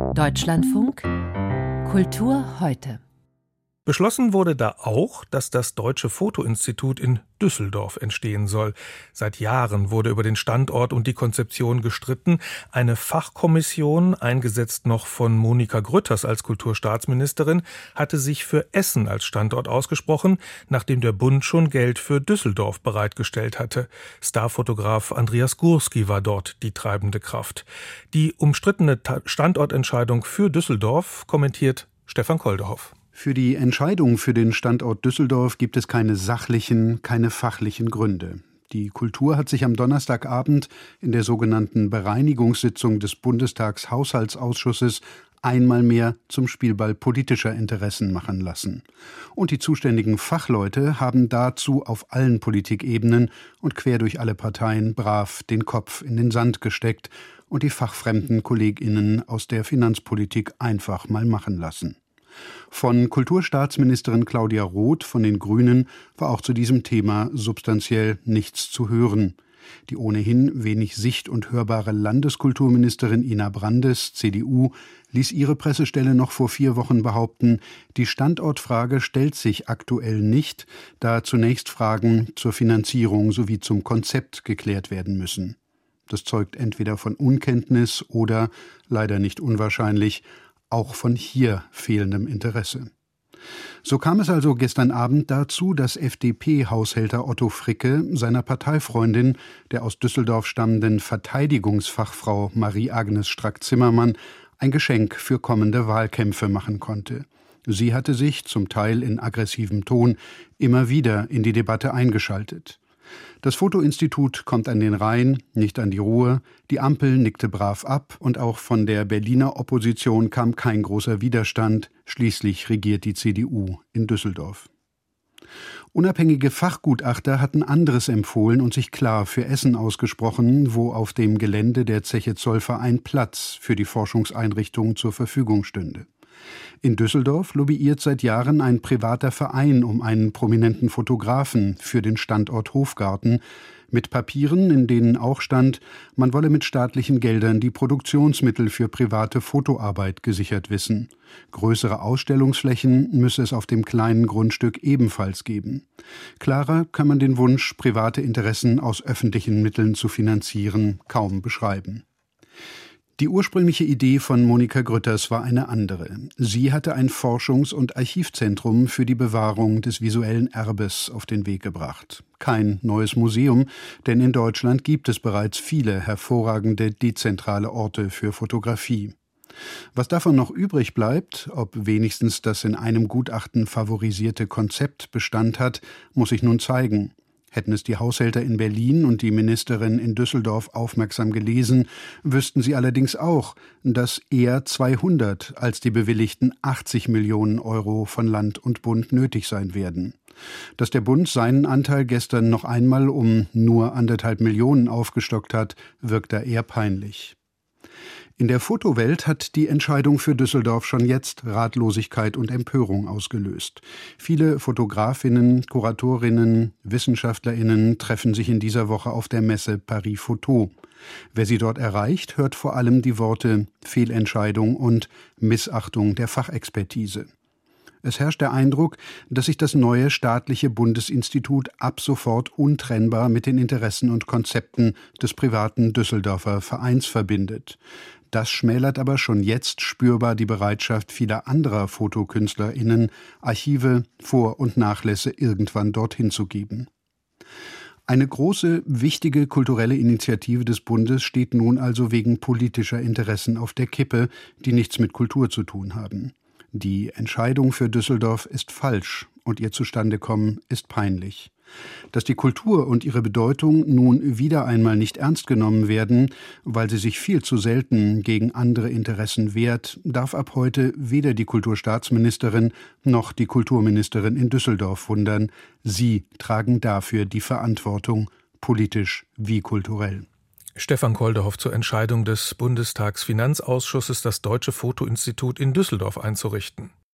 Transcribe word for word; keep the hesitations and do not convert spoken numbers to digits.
Deutschlandfunk Kultur heute. Beschlossen wurde da auch, dass das Deutsche Foto-Institut in Düsseldorf entstehen soll. Seit Jahren wurde über den Standort und die Konzeption gestritten. Eine Fachkommission, eingesetzt noch von Monika Grütters als Kulturstaatsministerin, hatte sich für Essen als Standort ausgesprochen, nachdem der Bund schon Geld für Düsseldorf bereitgestellt hatte. Starfotograf Andreas Gursky war dort die treibende Kraft. Die umstrittene Standortentscheidung für Düsseldorf kommentiert Stefan Koldehoff. Für die Entscheidung für den Standort Düsseldorf gibt es keine sachlichen, keine fachlichen Gründe. Die Kultur hat sich am Donnerstagabend in der sogenannten Bereinigungssitzung des Bundestagshaushaltsausschusses einmal mehr zum Spielball politischer Interessen machen lassen. Und die zuständigen Fachleute haben dazu auf allen Politikebenen und quer durch alle Parteien brav den Kopf in den Sand gesteckt und die fachfremden KollegInnen aus der Finanzpolitik einfach mal machen lassen. Von Kulturstaatsministerin Claudia Roth von den Grünen war auch zu diesem Thema substanziell nichts zu hören. Die ohnehin wenig sicht- und hörbare Landeskulturministerin Ina Brandes, C D U, ließ ihre Pressestelle noch vor vier Wochen behaupten, die Standortfrage stellt sich aktuell nicht, da zunächst Fragen zur Finanzierung sowie zum Konzept geklärt werden müssen. Das zeugt entweder von Unkenntnis oder, leider nicht unwahrscheinlich, auch von hier fehlendem Interesse. So kam es also gestern Abend dazu, dass F D P-Haushälter Otto Fricke seiner Parteifreundin, der aus Düsseldorf stammenden Verteidigungsfachfrau Marie-Agnes Strack-Zimmermann, ein Geschenk für kommende Wahlkämpfe machen konnte. Sie hatte sich, zum Teil in aggressivem Ton, immer wieder in die Debatte eingeschaltet. Das Fotoinstitut kommt an den Rhein, nicht an die Ruhr, die Ampel nickte brav ab und auch von der Berliner Opposition kam kein großer Widerstand, schließlich regiert die C D U in Düsseldorf. Unabhängige Fachgutachter hatten anderes empfohlen und sich klar für Essen ausgesprochen, wo auf dem Gelände der Zeche Zollverein Platz für die Forschungseinrichtung zur Verfügung stünde. In Düsseldorf lobbyiert seit Jahren ein privater Verein um einen prominenten Fotografen für den Standort Hofgarten, mit Papieren, in denen auch stand, man wolle mit staatlichen Geldern die Produktionsmittel für private Fotoarbeit gesichert wissen. Größere Ausstellungsflächen müsse es auf dem kleinen Grundstück ebenfalls geben. Klarer kann man den Wunsch, private Interessen aus öffentlichen Mitteln zu finanzieren, kaum beschreiben. Die ursprüngliche Idee von Monika Grütters war eine andere. Sie hatte ein Forschungs- und Archivzentrum für die Bewahrung des visuellen Erbes auf den Weg gebracht. Kein neues Museum, denn in Deutschland gibt es bereits viele hervorragende dezentrale Orte für Fotografie. Was davon noch übrig bleibt, ob wenigstens das in einem Gutachten favorisierte Konzept Bestand hat, muss sich nun zeigen. Hätten es die Haushälter in Berlin und die Ministerin in Düsseldorf aufmerksam gelesen, wüssten sie allerdings auch, dass eher zweihundert als die bewilligten achtzig Millionen Euro von Land und Bund nötig sein werden. Dass der Bund seinen Anteil gestern noch einmal um nur anderthalb Millionen aufgestockt hat, wirkt da eher peinlich. In der Fotowelt hat die Entscheidung für Düsseldorf schon jetzt Ratlosigkeit und Empörung ausgelöst. Viele Fotografinnen, Kuratorinnen, Wissenschaftlerinnen treffen sich in dieser Woche auf der Messe Paris Photo. Wer sie dort erreicht, hört vor allem die Worte Fehlentscheidung und Missachtung der Fachexpertise. Es herrscht der Eindruck, dass sich das neue staatliche Bundesinstitut ab sofort untrennbar mit den Interessen und Konzepten des privaten Düsseldorfer Vereins verbindet. Das schmälert aber schon jetzt spürbar die Bereitschaft vieler anderer FotokünstlerInnen, Archive, Vor- und Nachlässe irgendwann dorthin zu geben. Eine große, wichtige kulturelle Initiative des Bundes steht nun also wegen politischer Interessen auf der Kippe, die nichts mit Kultur zu tun haben. Die Entscheidung für Düsseldorf ist falsch und ihr Zustandekommen ist peinlich. Dass die Kultur und ihre Bedeutung nun wieder einmal nicht ernst genommen werden, weil sie sich viel zu selten gegen andere Interessen wehrt, darf ab heute weder die Kulturstaatsministerin noch die Kulturministerin in Düsseldorf wundern. Sie tragen dafür die Verantwortung, politisch wie kulturell. Stefan Koldehoff zur Entscheidung des Bundestagsfinanzausschusses, das Deutsche Foto-Institut in Düsseldorf einzurichten.